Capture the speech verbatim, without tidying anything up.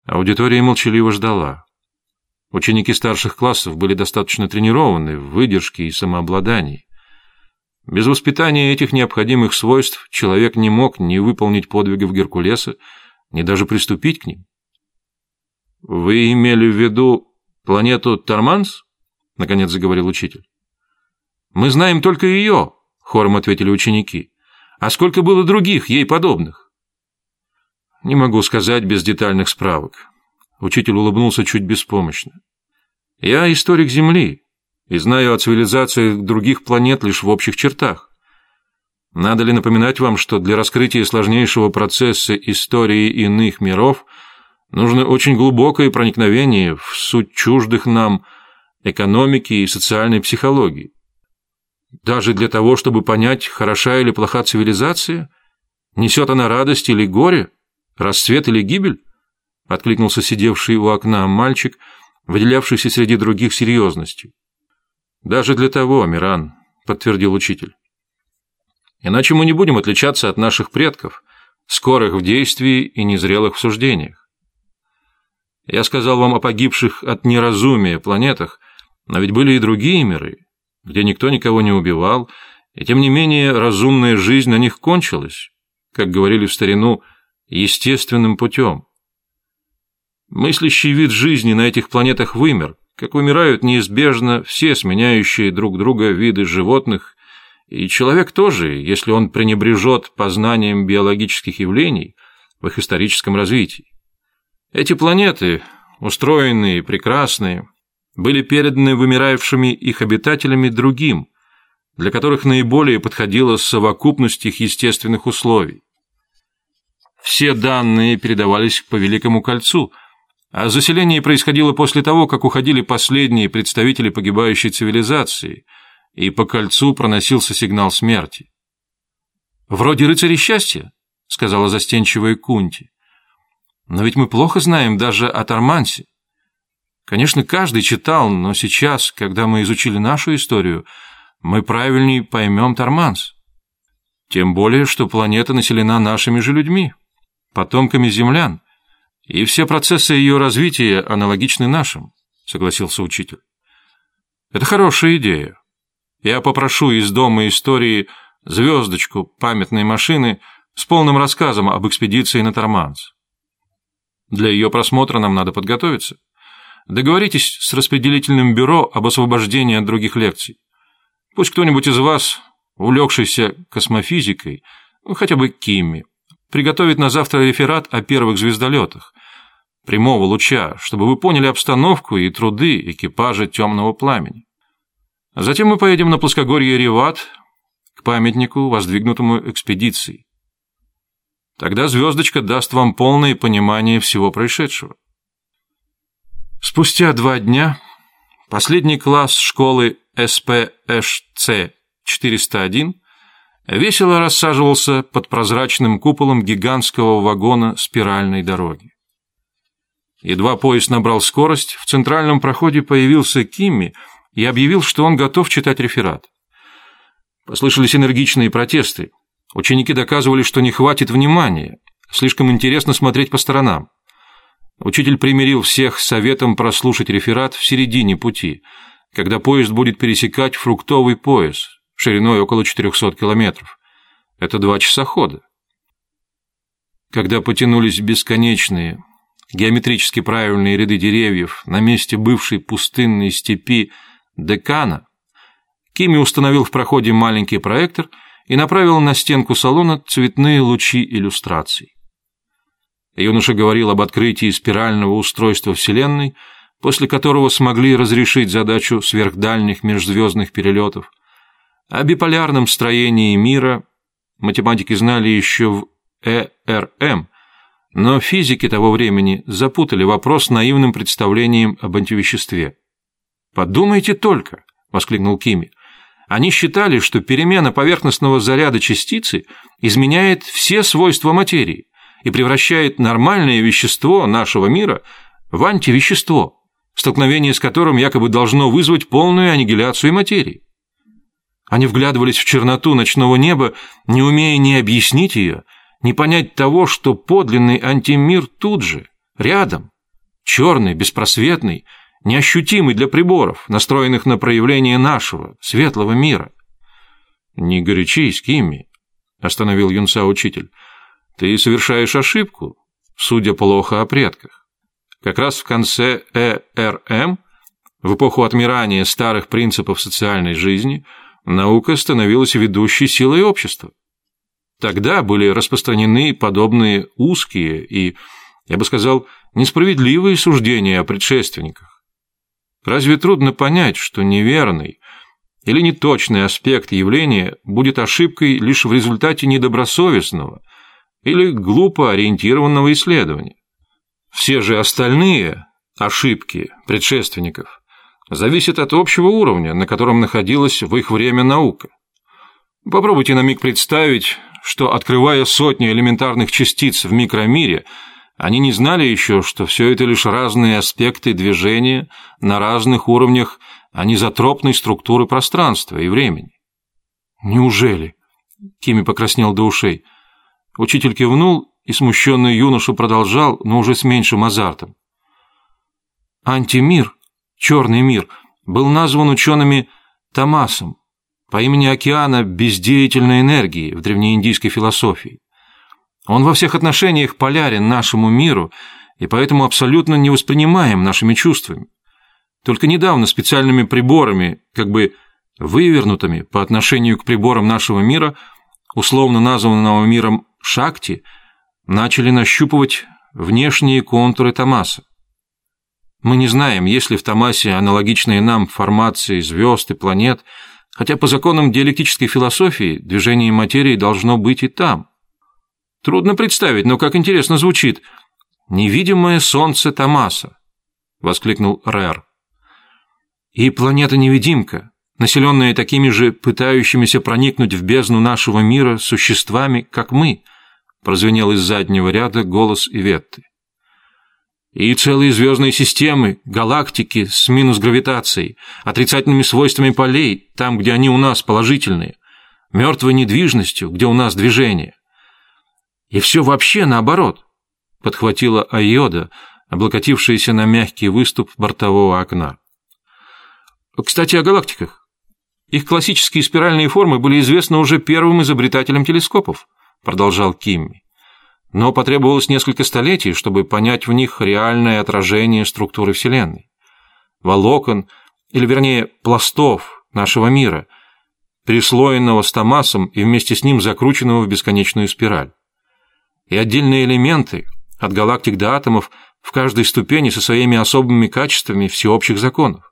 Аудитория молчаливо ждала. Ученики старших классов были достаточно тренированы в выдержке и самообладании. Без воспитания этих необходимых свойств человек не мог ни выполнить подвигов Геркулеса, ни даже приступить к ним. «Вы имели в виду планету Торманс?» — наконец заговорил учитель. «Мы знаем только ее», — хором ответили ученики. «А сколько было других, ей подобных?» «Не могу сказать без детальных справок». Учитель улыбнулся чуть беспомощно. «Я историк Земли и знаю о цивилизациях других планет лишь в общих чертах. Надо ли напоминать вам, что для раскрытия сложнейшего процесса истории иных миров нужно очень глубокое проникновение в суть чуждых нам экономики и социальной психологии? Даже для того, чтобы понять, хороша или плоха цивилизация, несет она радость или горе, расцвет или гибель?» — откликнулся сидевший у окна мальчик, выделявшийся среди других серьезностью. «Даже для того, Миран», — подтвердил учитель. «Иначе мы не будем отличаться от наших предков, скорых в действии и незрелых в суждениях. Я сказал вам о погибших от неразумия планетах, но ведь были и другие миры, где никто никого не убивал, и тем не менее разумная жизнь на них кончилась, как говорили в старину, естественным путем. Мыслящий вид жизни на этих планетах вымер, как вымирают неизбежно все сменяющие друг друга виды животных, и человек тоже, если он пренебрежет познанием биологических явлений в их историческом развитии. Эти планеты, устроенные и прекрасные, были переданы вымиравшими их обитателями другим, для которых наиболее подходила совокупность их естественных условий. Все данные передавались по Великому кольцу, а заселение происходило после того, как уходили последние представители погибающей цивилизации, и по кольцу проносился сигнал смерти. «Вроде рыцарей счастья», — сказала застенчивая Кунти. «Но ведь мы плохо знаем даже о Тормансе. Конечно, каждый читал, но сейчас, когда мы изучили нашу историю, мы правильнее поймем Торманс. Тем более, что планета населена нашими же людьми, потомками землян, и все процессы ее развития аналогичны нашим», — согласился учитель. «Это хорошая идея. Я попрошу из Дома истории звездочку памятной машины с полным рассказом об экспедиции на Торманс. Для ее просмотра нам надо подготовиться. Договоритесь с распределительным бюро об освобождении от других лекций. Пусть кто-нибудь из вас, увлекшийся космофизикой, ну, хотя бы Кимми, приготовит на завтра реферат о первых звездолетах прямого луча, чтобы вы поняли обстановку и труды экипажа «Темного пламени». Затем мы поедем на плоскогорье Реват к памятнику, воздвигнутому экспедицией. Тогда звездочка даст вам полное понимание всего происшедшего. Спустя два дня последний класс школы эс пэ эш цэ четыреста один весело рассаживался под прозрачным куполом гигантского вагона спиральной дороги. Едва поезд набрал скорость, в центральном проходе появился Кимми и объявил, что он готов читать реферат. Послышались энергичные протесты. Ученики доказывали, что не хватит внимания, слишком интересно смотреть по сторонам. Учитель примирил всех с советом прослушать реферат в середине пути, когда поезд будет пересекать фруктовый пояс шириной около четырехсот километров. Это два часа хода. Когда потянулись бесконечные, геометрически правильные ряды деревьев на месте бывшей пустынной степи Декана, Кимми установил в проходе маленький проектор и направил на стенку салона цветные лучи иллюстраций. Юноша говорил об открытии спирального устройства Вселенной, после которого смогли разрешить задачу сверхдальних межзвездных перелетов, о биполярном строении мира математики знали еще в э эр эм, но физики того времени запутали вопрос наивным представлением об антивеществе. «Подумайте только!» — воскликнул Кимми. «Они считали, что перемена поверхностного заряда частицы изменяет все свойства материи и превращает нормальное вещество нашего мира в антивещество, столкновение с которым якобы должно вызвать полную аннигиляцию материи. Они вглядывались в черноту ночного неба, не умея ни объяснить ее, ни понять того, что подлинный антимир тут же, рядом, черный, беспросветный, неощутимый для приборов, настроенных на проявление нашего, светлого мира. «Не горячись, Кимми», — остановил юнца учитель. «Ты совершаешь ошибку, судя плохо о предках. Как раз в конце Э Р М, в эпоху отмирания старых принципов социальной жизни, наука становилась ведущей силой общества. Тогда были распространены подобные узкие и, я бы сказал, несправедливые суждения о предшественниках. Разве трудно понять, что неверный или неточный аспект явления будет ошибкой лишь в результате недобросовестного или глупо ориентированного исследования? Все же остальные ошибки предшественников зависят от общего уровня, на котором находилась в их время наука. Попробуйте на миг представить, что, открывая сотни элементарных частиц в микромире, они не знали еще, что все это лишь разные аспекты движения на разных уровнях анизотропной структуры пространства и времени. «Неужели?» — Кимми покраснел до ушей. Учитель кивнул, и смущенный юноша продолжал, но уже с меньшим азартом. Антимир, черный мир, был назван учеными Тамасом по имени океана бездеятельной энергии в древнеиндийской философии. Он во всех отношениях полярен нашему миру и поэтому абсолютно не воспринимаем нашими чувствами. Только недавно специальными приборами, как бы вывернутыми по отношению к приборам нашего мира, условно названного миром Шакти, начали нащупывать внешние контуры Тамаса. Мы не знаем, есть ли в Тамасе аналогичные нам формации звезд и планет, хотя по законам диалектической философии движение материи должно быть и там. Трудно представить, но как интересно звучит «невидимое солнце Тамаса», — воскликнул Рэр. И планета-невидимка, населенная такими же пытающимися проникнуть в бездну нашего мира существами, как мы, прозвенел из заднего ряда голос Иветты. И целые звездные системы, галактики с минус гравитацией, отрицательными свойствами полей, там, где они у нас положительные, мертвой недвижностью, где у нас движение. И все вообще наоборот, подхватила Айода, облокотившаяся на мягкий выступ бортового окна. Кстати, о галактиках. Их классические спиральные формы были известны уже первым изобретателям телескопов, продолжал Кимми. Но потребовалось несколько столетий, чтобы понять в них реальное отражение структуры Вселенной. Волокон, или вернее пластов нашего мира, переслоенного с Тамасом и вместе с ним закрученного в бесконечную спираль. И отдельные элементы, от галактик до атомов, в каждой ступени со своими особыми качествами всеобщих законов.